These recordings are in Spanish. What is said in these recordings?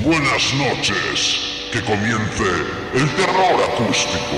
Buenas noches, que comience el terror acústico.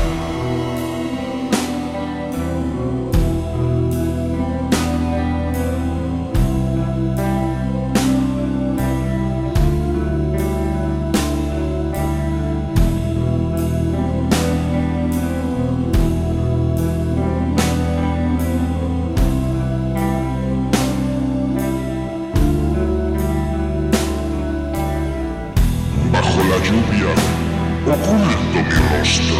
La lluvia oculto mi rostro.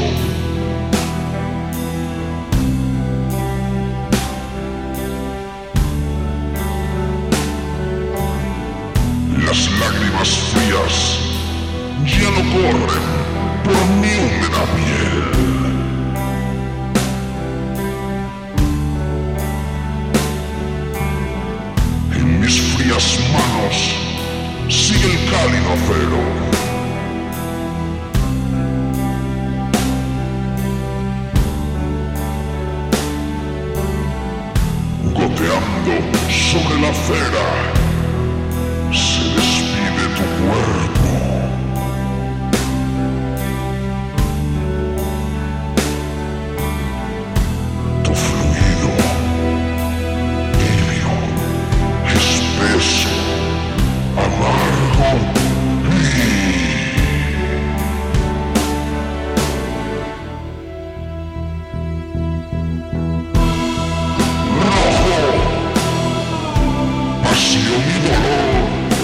Las lágrimas frías ya no corren por mi húmeda piel. En mis frías manos sigue el cálido acero. Goteando sobre la acera, se despide tu cuerpo. Tu fluido, tibio, espeso, amargo mi dolor,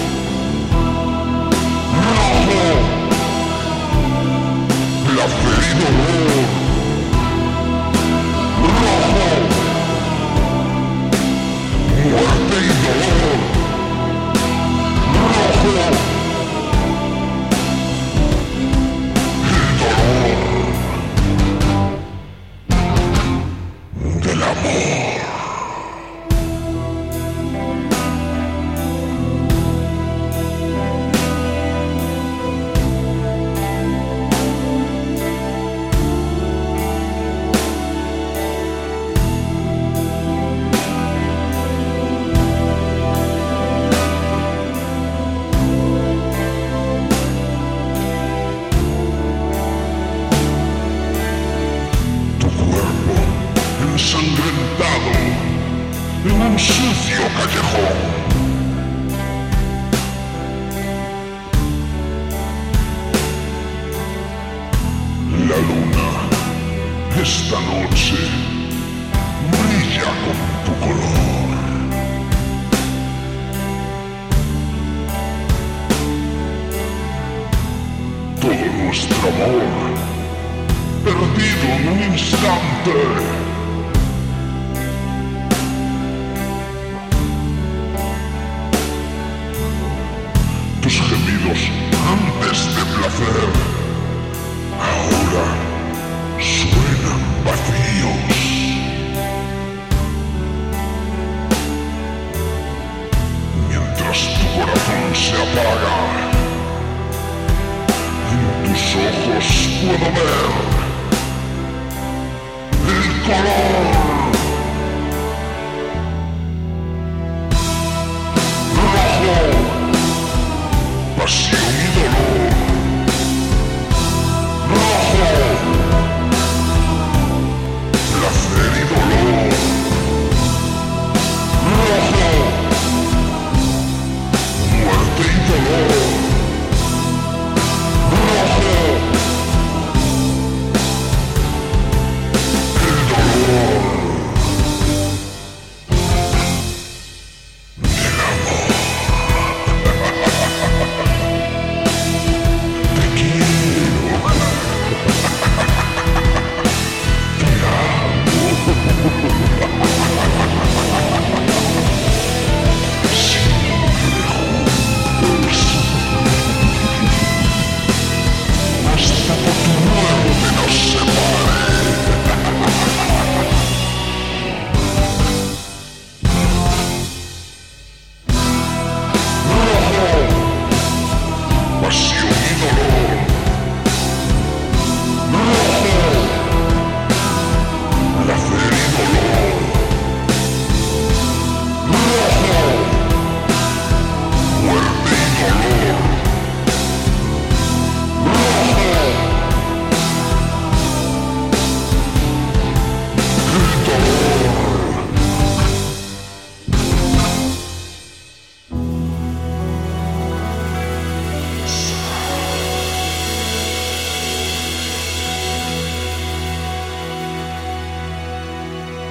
rojo, placer y dolor, rojo, muerte y dolor, rojo, el dolor del amor. Ensangrentado en un sucio callejón. La luna esta noche brilla con tu color. Todo nuestro amor perdido en un instante. Tus gemidos antes de placer ahora suenan vacíos. Mientras tu corazón se apaga, en tus ojos puedo ver el color rojo.